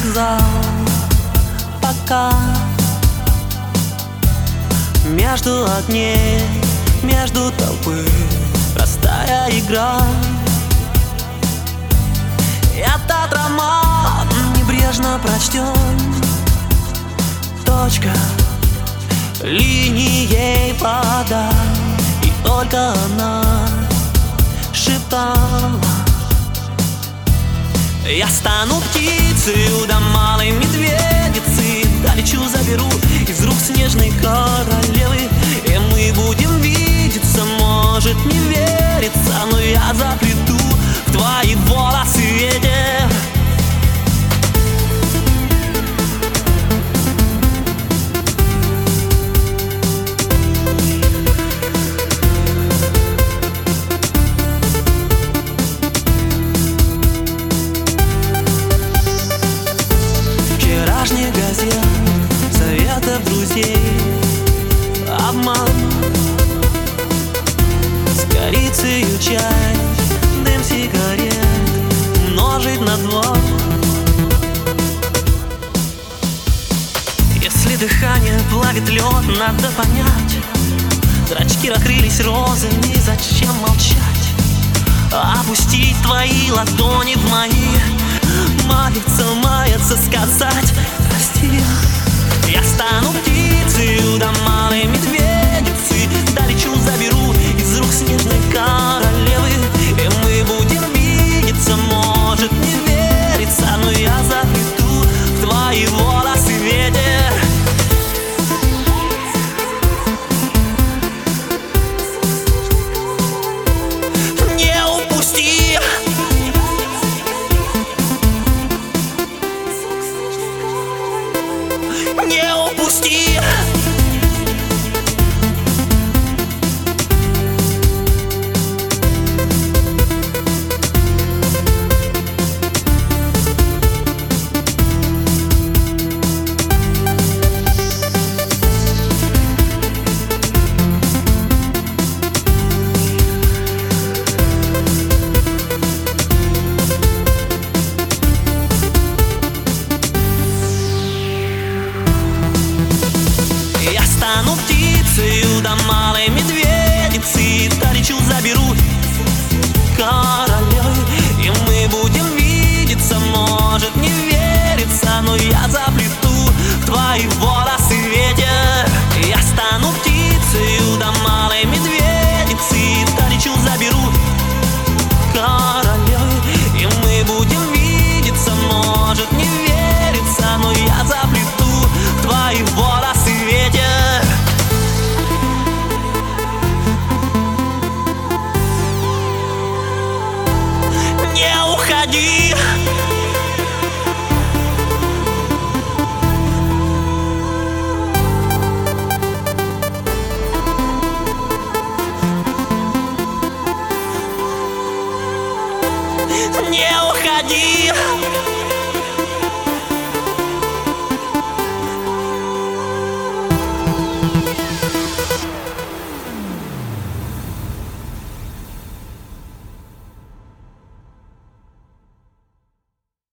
вокзал, пока между огней, между толпы простая игра. Этот роман небрежно прочтен, точка линией вода, и только она шептала: я стану птицей до малой медведицы, долечу, заберу из рук снежной королевы, и мы будем видеться, может не верится, но я заплету в твои волосы ветер. Вчерашних газет, советов друзей, обман с корицей чай, дым сигарет умножить на 2. Если дыхание плавит лед, надо понять, зрачки раскрылись розами, зачем молчать? Опустить твои ладони в мои, маяться, сказать прости. Я стану птицей до малой медведицы, долечу, заберу из рук снежной королевы, и мы будем видеться, может не верится, но я заплету в твои волосы ветер. Не упусти. Не упусти. Я стану птицей до малой медведицы, долечу, заберу